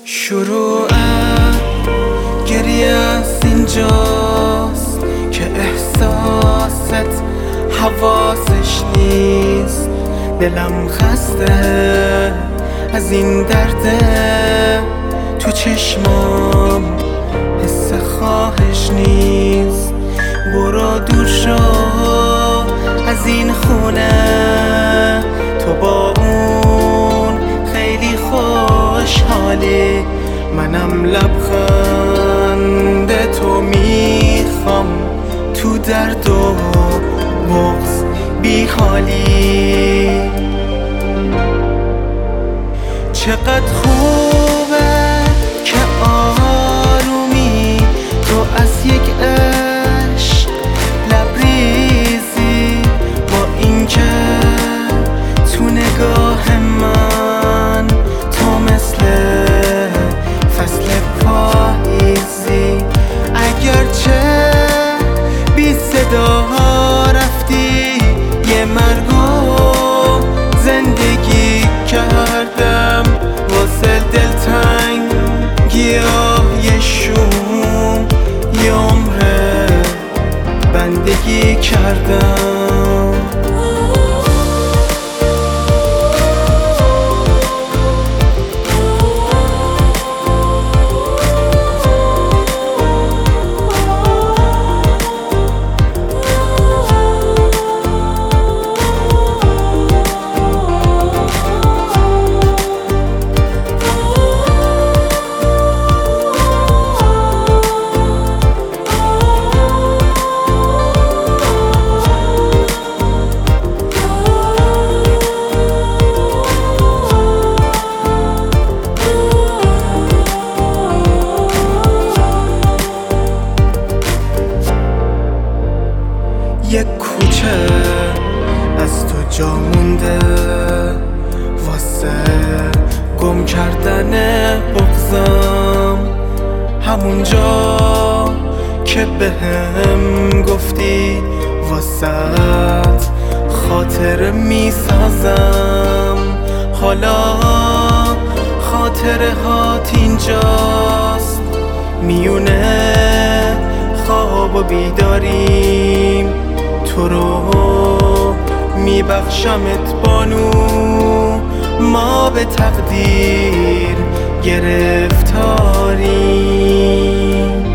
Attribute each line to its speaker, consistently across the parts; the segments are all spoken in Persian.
Speaker 1: شروع گریه از اینجاست که احساست حواسش نیست. دلم خسته از این درده، تو چشمام حس خواهش نیست. برو دور شو از این خونه، تو با اون خیلی خوشحالی. منم لبخند تو میخوام، تو درد و بغض بی حالی. چقدر خوبه که آرومی تو از یک عشق لبریزی، با اینکه تو نگاه من تو مثل فصل پاییزی. اگرچه بی صدا رفتی، یه مرگو زندگی کردم واسه دلتنگی های شوم. یه عمره بندگی کردم. یک کوچه از تو جا مونده واسه گم کردن بغضم. همونجا که بهم گفتی واسه خاطر میسازم. حالا خاطره هات اینجاست، میونه خواب و بیداریم. تو رو میبخشمت بانو، ما به تقدیر گرفتاریم.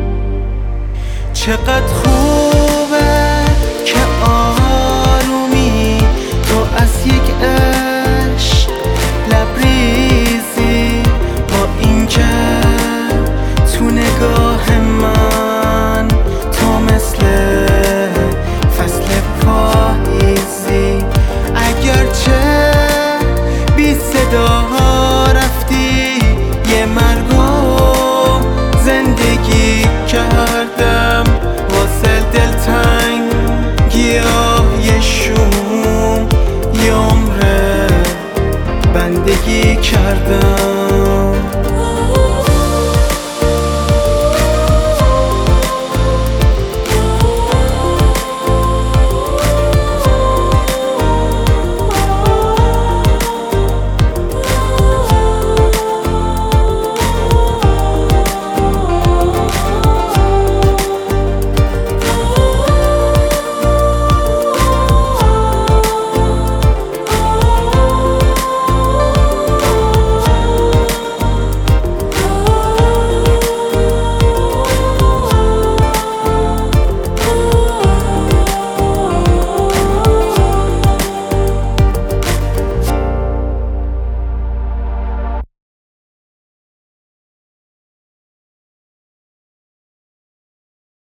Speaker 1: چقدر خوبه که آرومی تو از یک عشق لبریزی، با اینکه تو نگاه من تو مثل فصل پاییزی. اگرچه بی صدا رفتی، یه مرگو زندگی کردم واسه دلتنگی های شوم. یه عمره بندگی کردم.